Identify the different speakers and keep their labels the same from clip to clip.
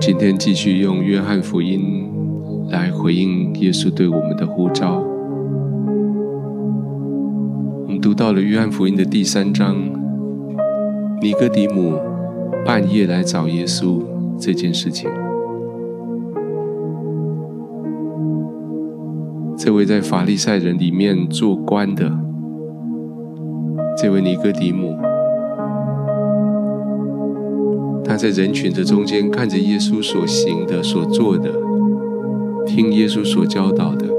Speaker 1: 今天继续用约翰福音来回应耶稣对我们的呼召。我们读到了约翰福音的第3章，尼哥底母半夜来找耶稣这件事情。这位在法利赛人里面做官的这位尼哥底母，他在人群的中间看着耶稣所行的所做的，听耶稣所教导的，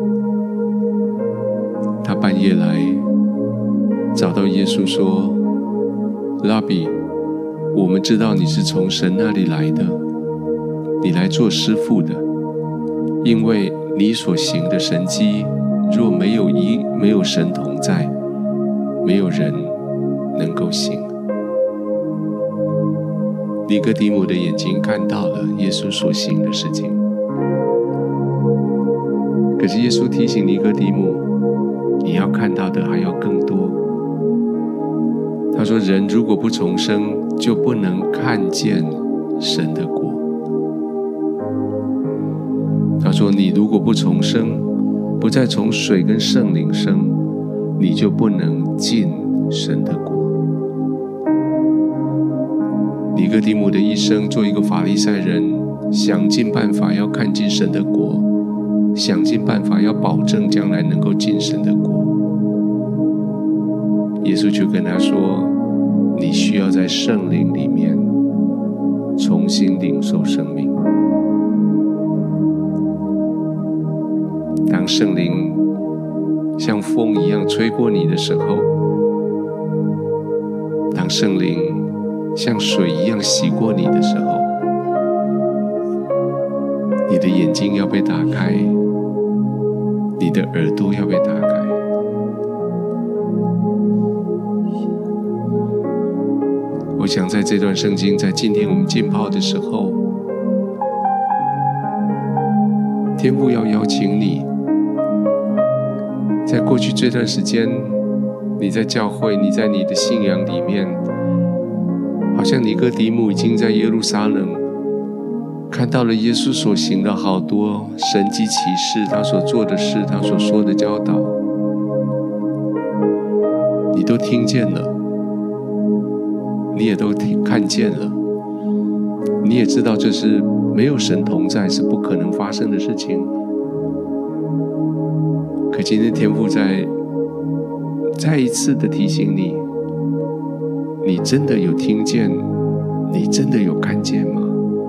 Speaker 1: 他半夜来找到耶稣说，拉比，我们知道你是从神那里来的，你来做师傅的，因为你所行的神迹，若没有神同在，没有人能够行。尼哥底母的眼睛看到了耶稣所行的事情，可是耶稣提醒尼哥底母，你要看到的还要更多。他说，人如果不重生，就不能看见神的国。他说，你如果不重生，不再从水跟圣灵生，你就不能进神的国。尼哥底母的一生做一个法利赛人，想尽办法要看进神的国，想尽办法要保证将来能够进神的国。耶稣就跟他说，你需要在圣灵里面重新领受生命。当圣灵像风一样吹过你的时候，当圣灵像水一样洗过你的时候，你的眼睛要被打开，你的耳朵要被打开。我想在这段圣经，在今天我们浸泡的时候，天父要邀请你，在过去这段时间，你在教会，你在你的信仰里面，好像尼哥底母已经在耶路撒冷看到了耶稣所行的好多神迹奇事，他所做的事，他所说的教导，你都听见了，你也都看见了，你也知道这是没有神同在是不可能发生的事情。可今天天父再一次的提醒你，你真的有听见，你真的有看见吗？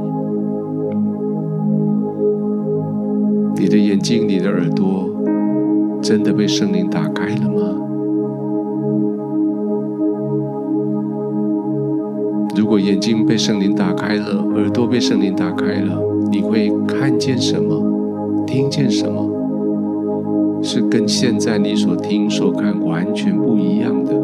Speaker 1: 你的眼睛，你的耳朵真的被圣灵打开了吗？如果眼睛被圣灵打开了，耳朵被圣灵打开了，你会看见什么？听见什么？是跟现在你所听所看完全不一样的。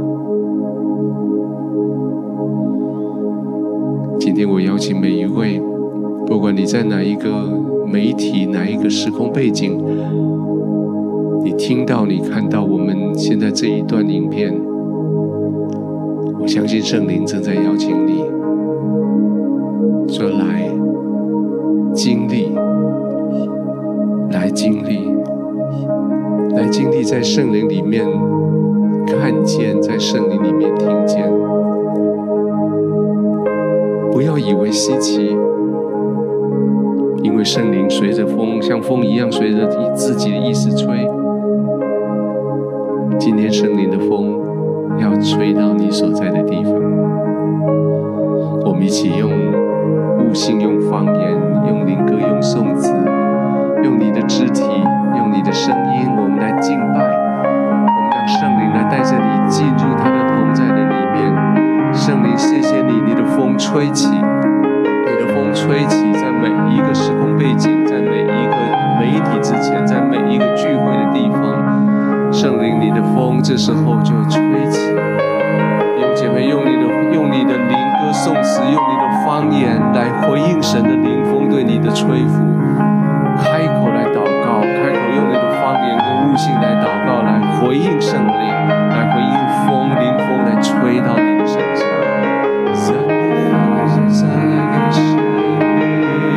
Speaker 1: 今天我邀请每一位，不管你在哪一个媒体，哪一个时空背景，你听到你看到我们现在这一段影片，我相信圣灵正在邀请你说，来经历，来经历，来经历在圣灵里面看见，在圣灵里面听见。不要以为稀奇，因为圣灵随着风，像风一样随着自己的意思吹。今天圣灵的风要吹到你所在的地方，我们一起用悟性，用方言，用灵歌，用颂词，用你的肢体，用你的声音，我们来敬拜，我们让圣灵来带着你进入他的同在的里面。圣灵，谢谢你，你的风吹起，你的风吹起，在每一个时空背景，在每一个媒体之前，在每一个聚会的地方，圣灵，你的风这时候就吹起。弟兄姐妹，用你的灵歌颂词，用你的方言来回应神的灵风对你的吹拂，开口来祷告，开口用你的方言跟悟性来祷告，来回应圣灵，来回应灵风来吹到你的身上。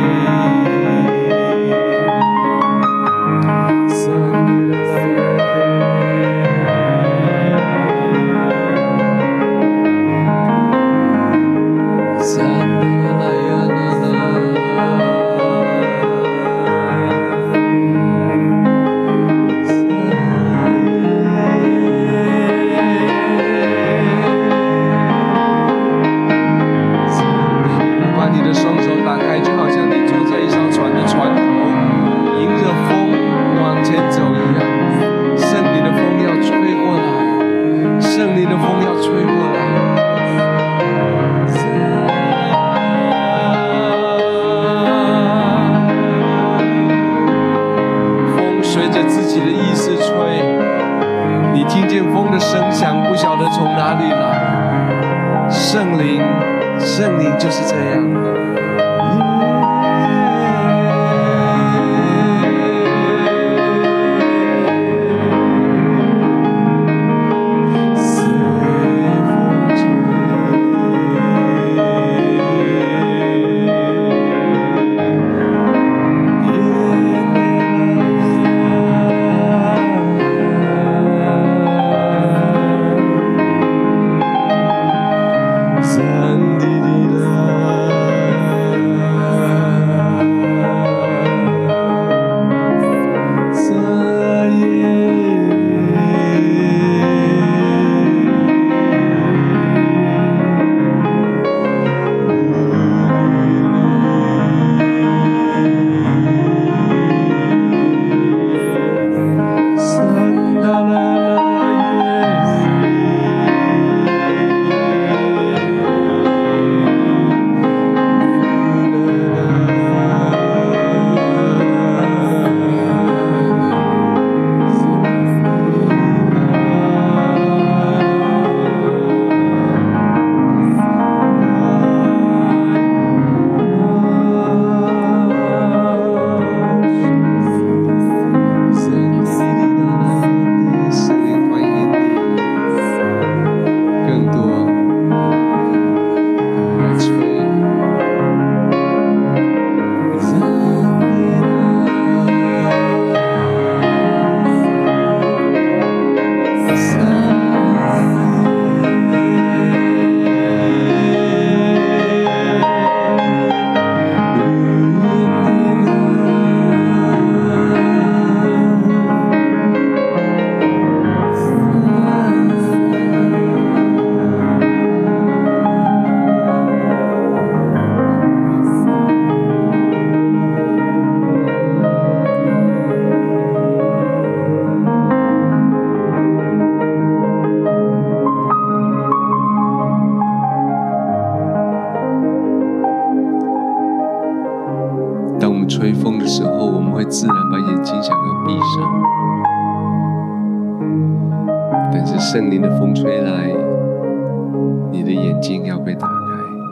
Speaker 1: 圣灵就是这样。吹风的时候，我们会自然把眼睛想要闭上，但是圣灵的风吹来，你的眼睛要被打开。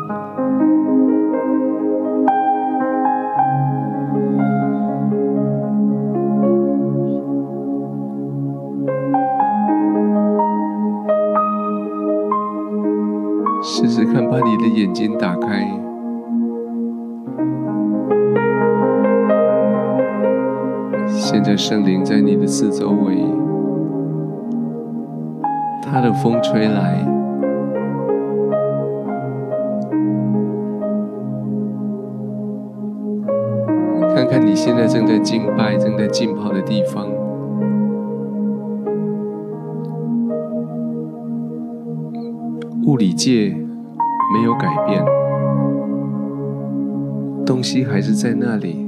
Speaker 1: 试试看，把你的眼睛打开。现在圣灵在你的四周围，他的风吹来，看看你现在正在敬拜、正在浸泡的地方，物理界没有改变，东西还是在那里。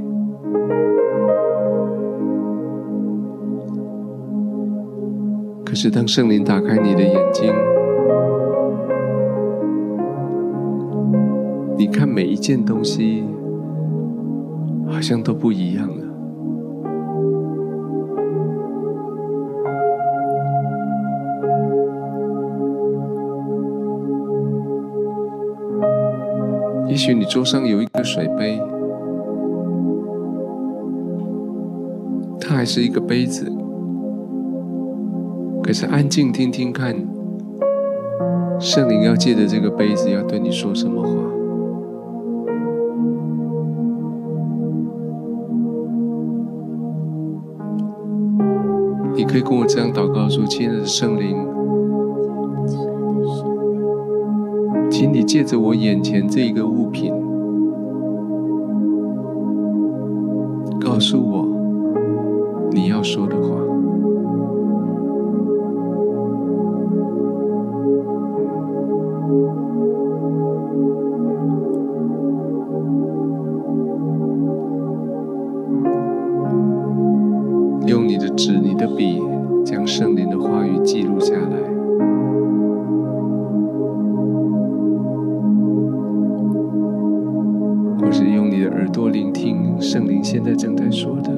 Speaker 1: 可是当圣灵打开你的眼睛，你看每一件东西好像都不一样了。也许你桌上有一个水杯，它还是一个杯子，可是安静听听看，圣灵要借着这个杯子要对你说什么话。你可以跟我这样祷告说：亲爱的圣灵，请你借着我眼前这一个物品，告诉我你要说的话。用你的纸、你的笔，将圣灵的话语记录下来。或是用你的耳朵聆听圣灵现在正在说的。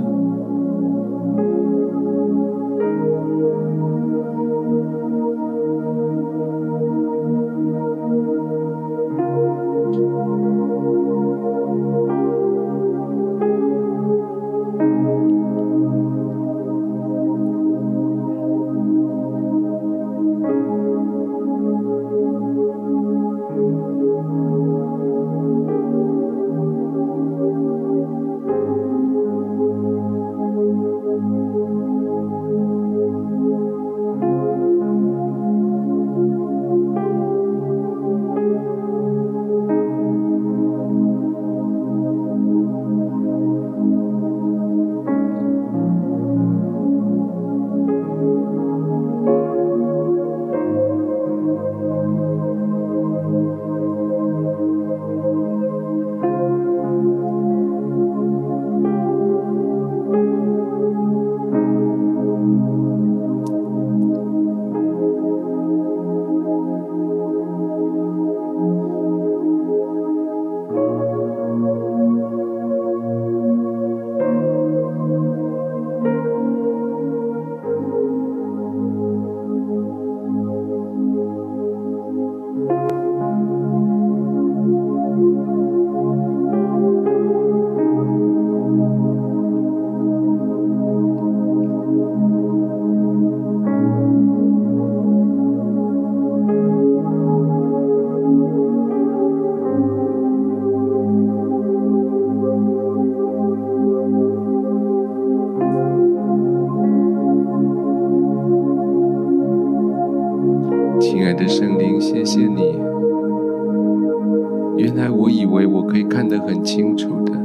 Speaker 1: 为我可以看得很清楚的，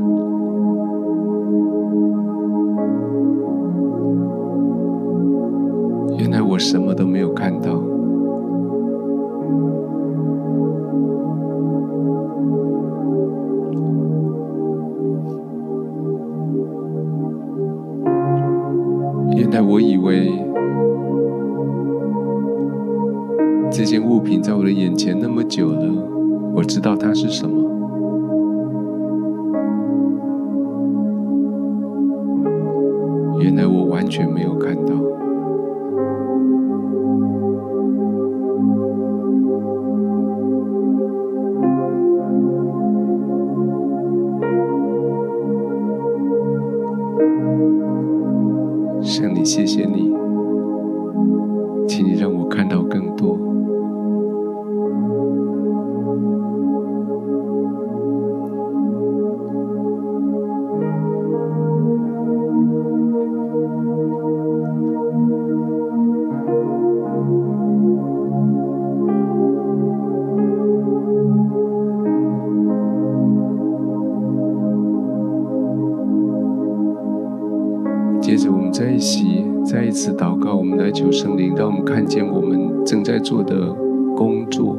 Speaker 1: 原来我什么都没有看到。原来我以为这件物品在我的眼前那么久了，我知道它是什么。原来我完全没有看到。圣灵，谢谢你，请你让我看到更多。接着我们再一次祷告，我们来求圣灵，让我们看见我们正在做的工作。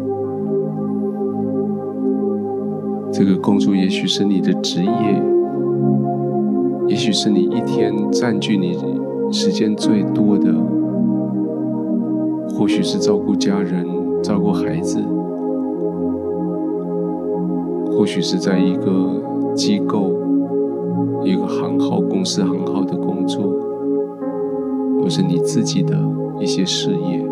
Speaker 1: 这个工作也许是你的职业，也许是你一天占据你时间最多的，或许是照顾家人、照顾孩子，或许是在一个机构、一个行号、公司行号的工作，或是你自己的一些事业。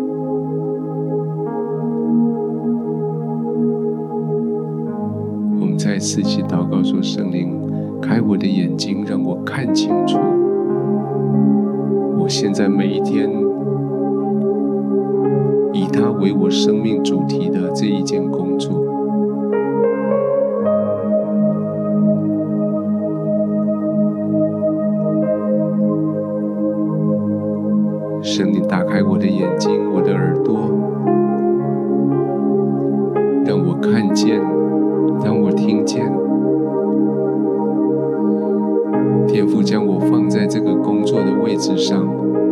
Speaker 1: 我们再次一起祷告说：圣灵，开我的眼睛，让我看清楚我现在每一天以它为我生命主题的这一件工作。圣灵，打开我的眼睛，我的耳朵，让我看见，让我听见。天父将我放在这个工作的位置上，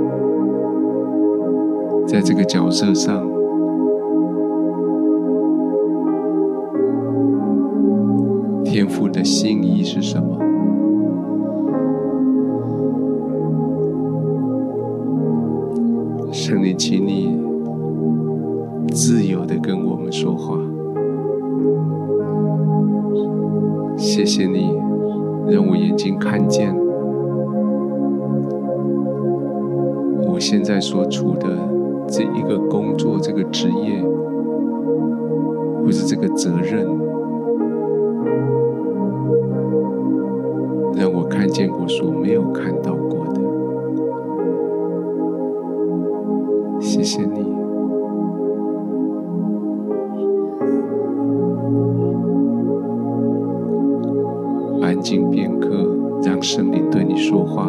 Speaker 1: 在这个角色上，天父的心意是什么？圣灵，请你自由地跟我们说话。谢谢你，让我眼睛看见我现在所处的这一个工作、这个职业，或是这个责任，让我看见我所没有看到过的。谢谢你。安静片刻，让圣灵对你说话，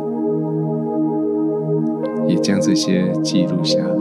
Speaker 1: 也将这些记录下来。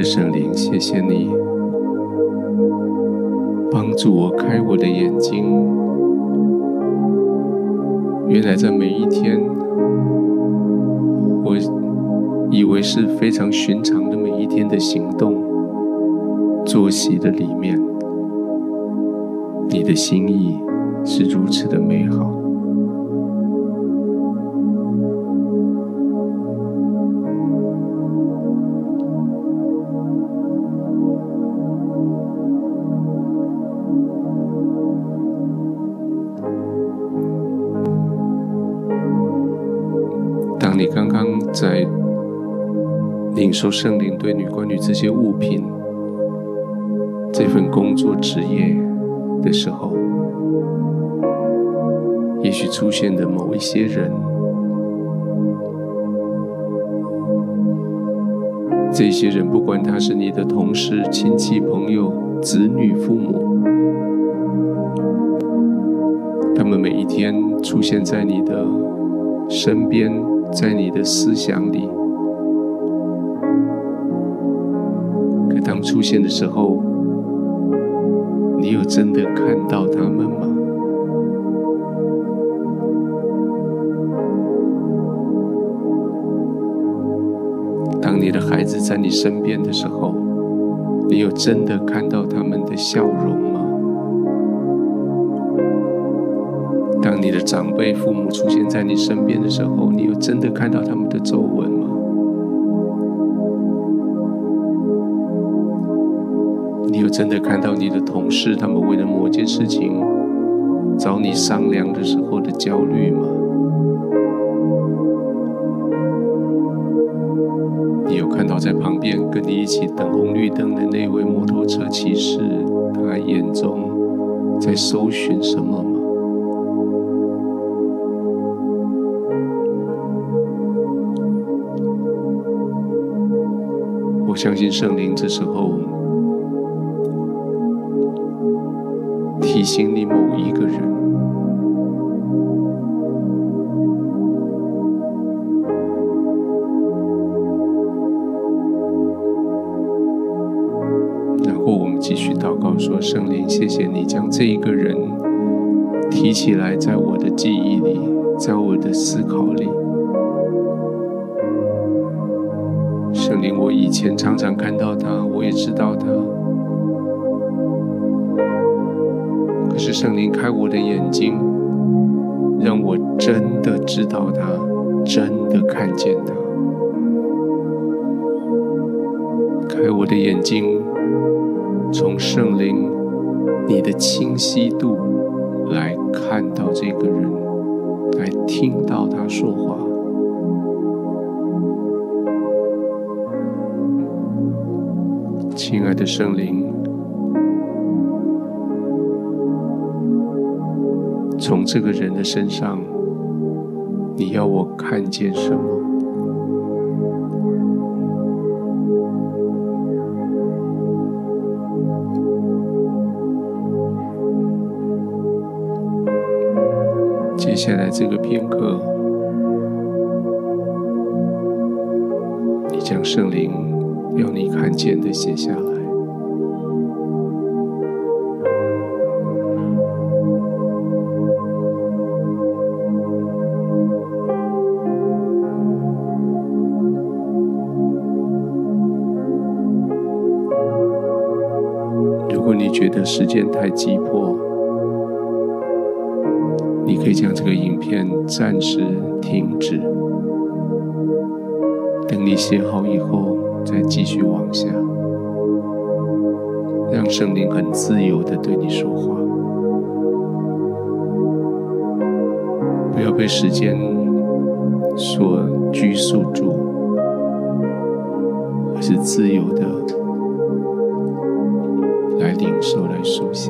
Speaker 1: 圣灵，谢谢你帮助我开我的眼睛。原来在每一天，我以为是非常寻常的每一天的行动、作息的里面，你的心意是如此的美好。当你刚刚在领受圣灵对你关于这些物品、这份工作职业的时候，也许出现的某一些人，这些人不管他是你的同事、亲戚、朋友、子女、父母，他们每一天出现在你的身边，在你的思想里。可当出现的时候，你有真的看到他们吗？当你的孩子在你身边的时候，你有真的看到他们的笑容吗？当你的长辈、父母出现在你身边的时候，你有真的看到他们的皱纹吗？你有真的看到你的同事，他们为了某件事情找你商量的时候的焦虑吗？你有看到在旁边跟你一起等红绿灯的那位摩托车骑士，他眼中在搜寻什么吗？我相信圣灵这时候提醒你某一个人，然后我们继续祷告说：圣灵，谢谢你将这一个人提起来，在我的记忆里，在我的思考里。圣灵，我以前常常看到他，我也知道他，可是圣灵开我的眼睛，让我真的知道他，真的看见他。开我的眼睛，从圣灵你的清晰度来看到这个人，来听到他说话。亲爱的圣灵，从这个人的身上，你要我看见什么？接下来这个片刻，你将圣灵要你看见的写下来。如果你觉得时间太急迫，你可以将这个影片暂时停止，等你写好以后再继续往下，让圣灵很自由地对你说话，不要被时间所拘束住，而是自由地来领受，来书写。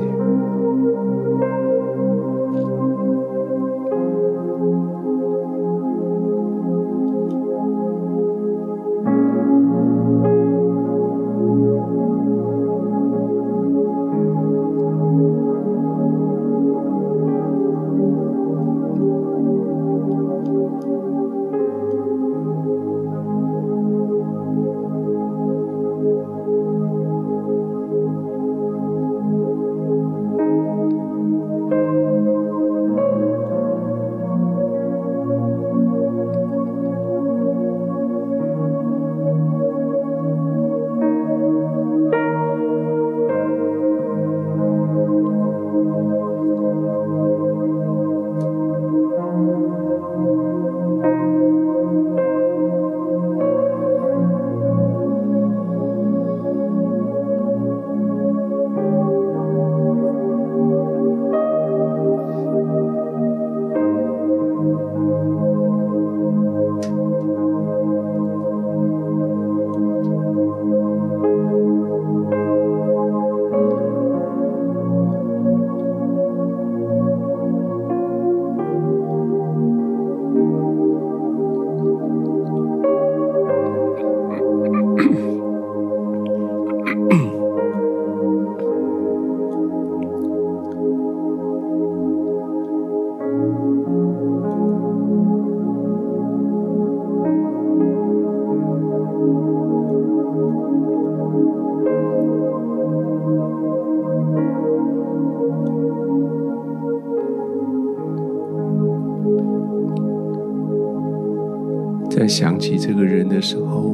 Speaker 1: 在想起这个人的时候，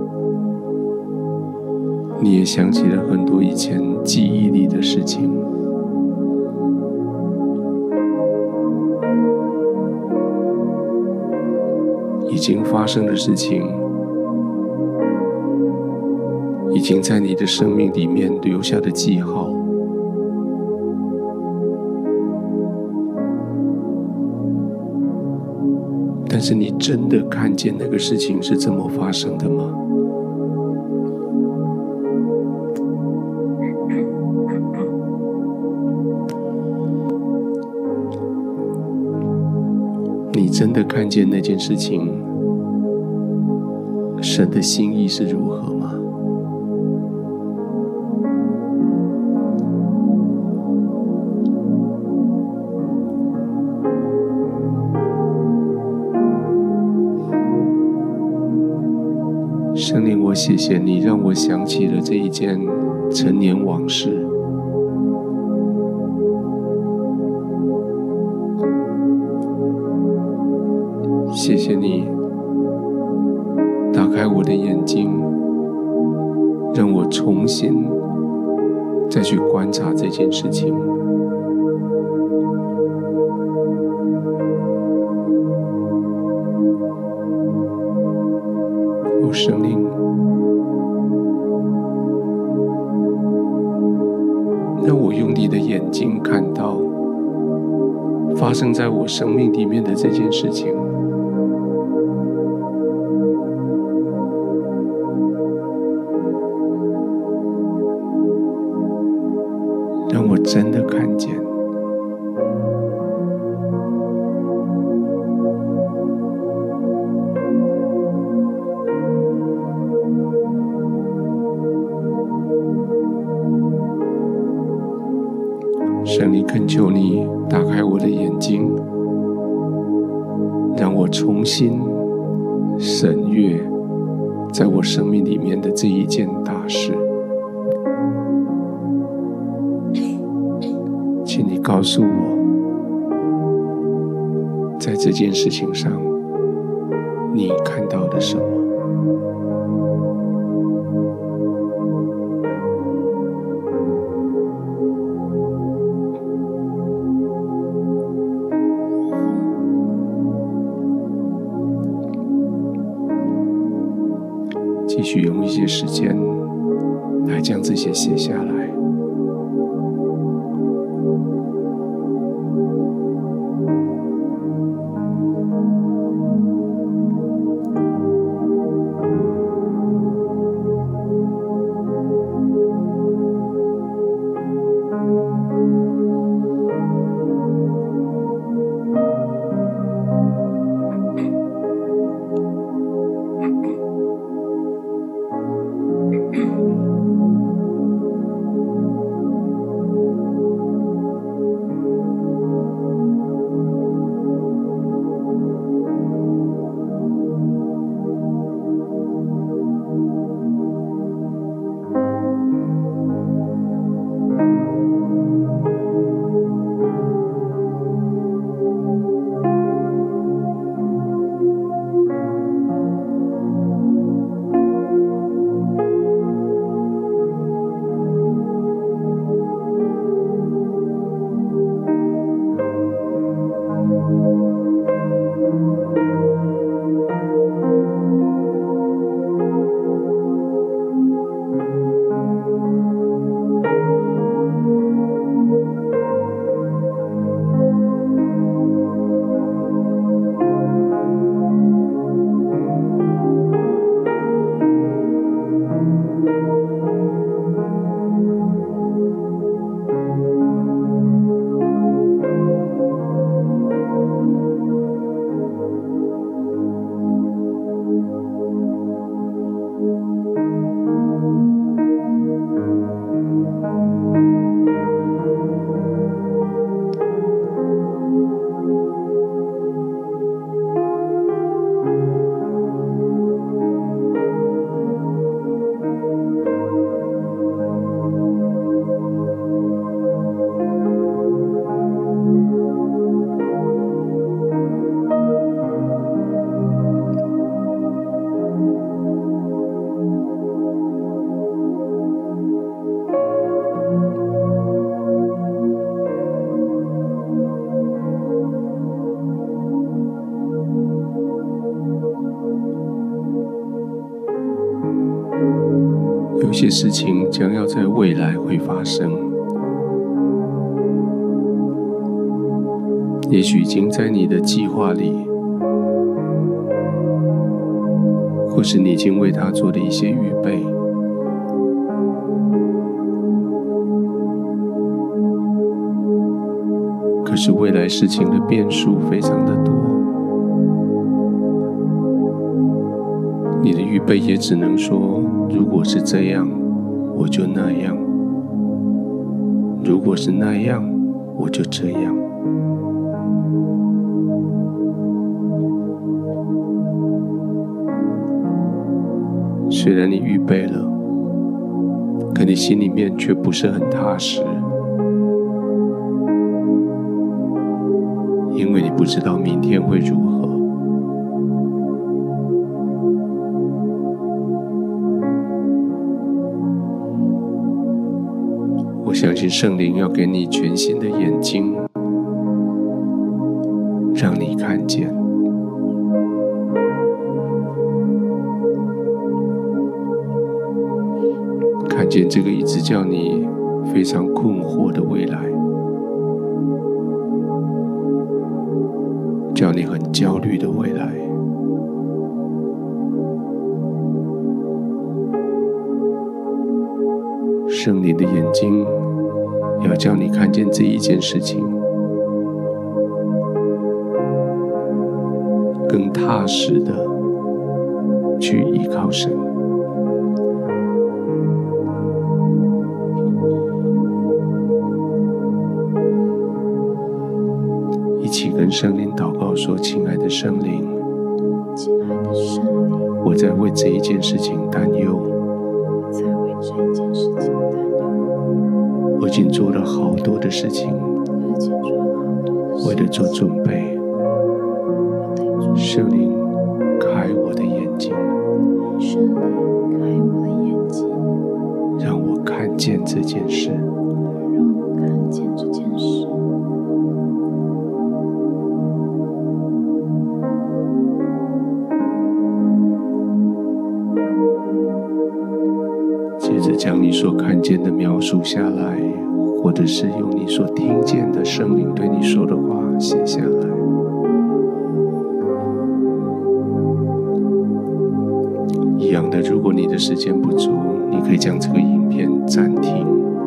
Speaker 1: 你也想起了很多以前记忆里的事情。已经发生的事情，已经在你的生命里面留下的记号。但是你真的看见那个事情是怎么发生的吗？你真的看见那件事情，神的心意是如何吗？圣灵，我谢谢你，让我想起了这一件陈年往事。谢谢你打开我的眼睛，让我重新再去观察这件事情。哦，圣灵，让我用你的眼睛看到发生在我生命里面的这件事情。让我真的看见。圣灵，恳求你打开我的眼睛，让我重新审阅在我生命里面的这一件大事。请你告诉我，在这件事情上，你看到了什么？继续用一些时间来将这些写下来。 些事情将要在未来会发生，也许已经在你的计划里，或是你已经为它做了一些预备。可是未来事情的变数非常的多，你的预备也只能说，如果是这样，我就那样；如果是那样，我就这样。虽然你预备了，可你心里面却不是很踏实，因为你不知道明天会如何。我相信圣灵要给你全新的眼睛，让你看见。看见这个一直叫你非常困惑的未来，叫你很焦虑的未来。圣灵的眼睛要叫你看见这一件事情，更踏实的去依靠神。一起跟圣灵祷告说：亲爱的圣灵，我在为这一件事情担忧，我已经做了好多的事情，为了做准备。圣灵开我的眼睛，让我看见这件事。接着将你所看见的描述下来，或者是用你所听见的圣灵对你说的话写下来。一样的，如果你的时间不足，你可以将这个影片暂停。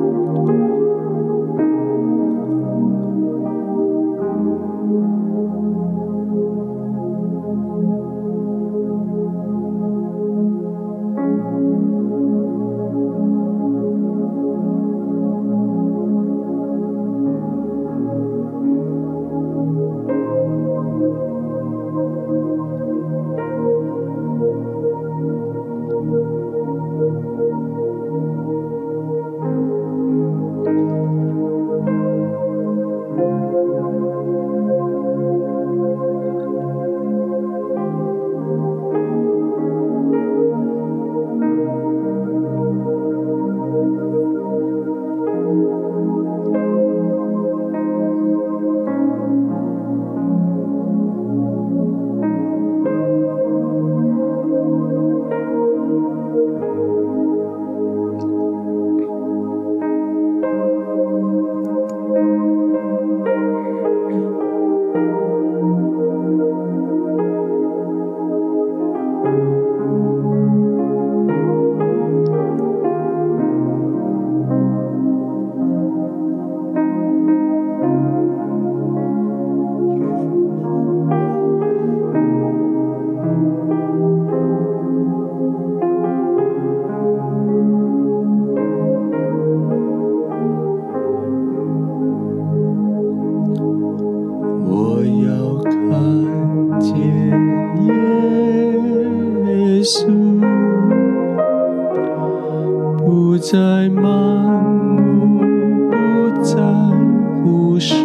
Speaker 1: 不再盲目，不再忽视，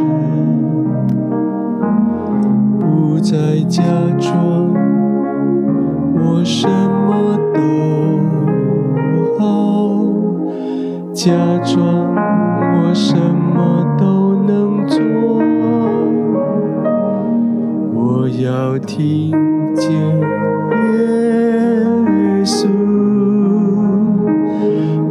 Speaker 1: 不再假装我什么都好，假装我什么都能做。我要听见耶稣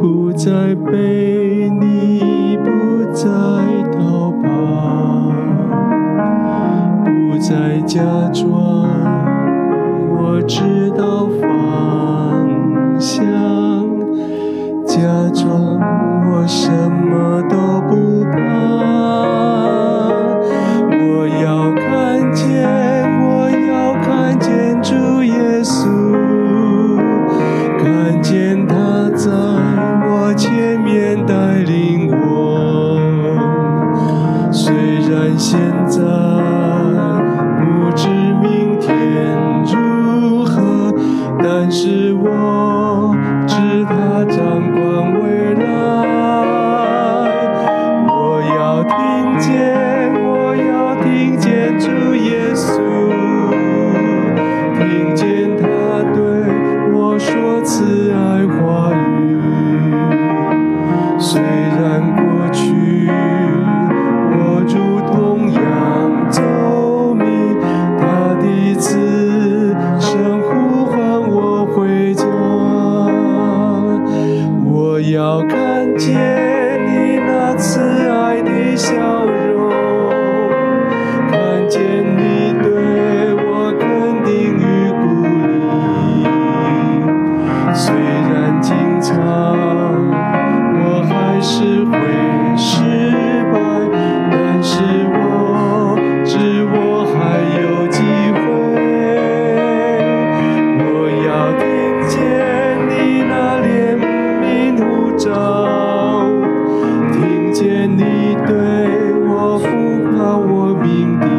Speaker 1: 再假装我知道方向，假装我什么都不怕。我要看见主耶稣，看见他在我前面带领我。虽然现在不知明天如何，但是我知他掌管未来。我要听见主耶稣，听见他对我说慈爱话语。虽然过去我如同羊走迷，他的慈声呼唤我回家。我要看见你那慈爱的笑容，看见你对我肯定与鼓励。虽然经常我还是会失败，但是我知我还有机会。我要听见你那怜悯呼召，听见你对我呼唤我名的。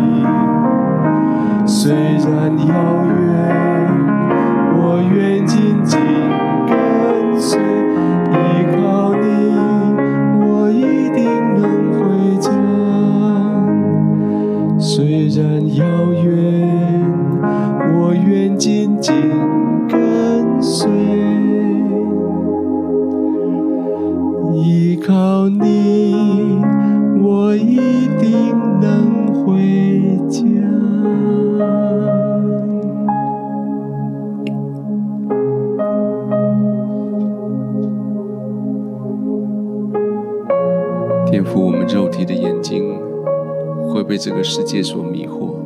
Speaker 1: 虽然遥远，我愿紧紧跟随，依靠你，我一定能回家。虽然遥远，我愿紧紧跟随，依靠你，我一定能回家。天父，我们肉体的眼睛会被这个世界所迷惑，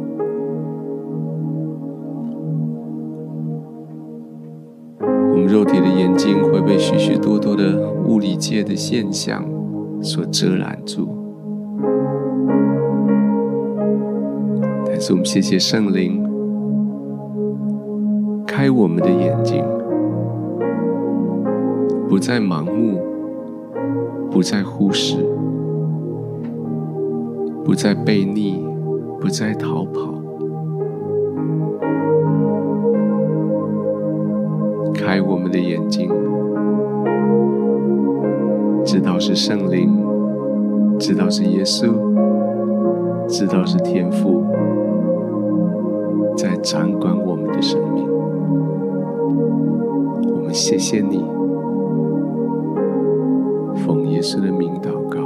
Speaker 1: 我们肉体的眼睛会被许许多多的物理界的现象所遮拦住。但是我们谢谢圣灵开我们的眼睛，不再盲目，不再忽视，不再悖逆，不再逃跑。开我们的眼睛，知道是圣灵，知道是耶稣，知道是天父在掌管我们的生命。我们谢谢你，奉耶稣的名祷告。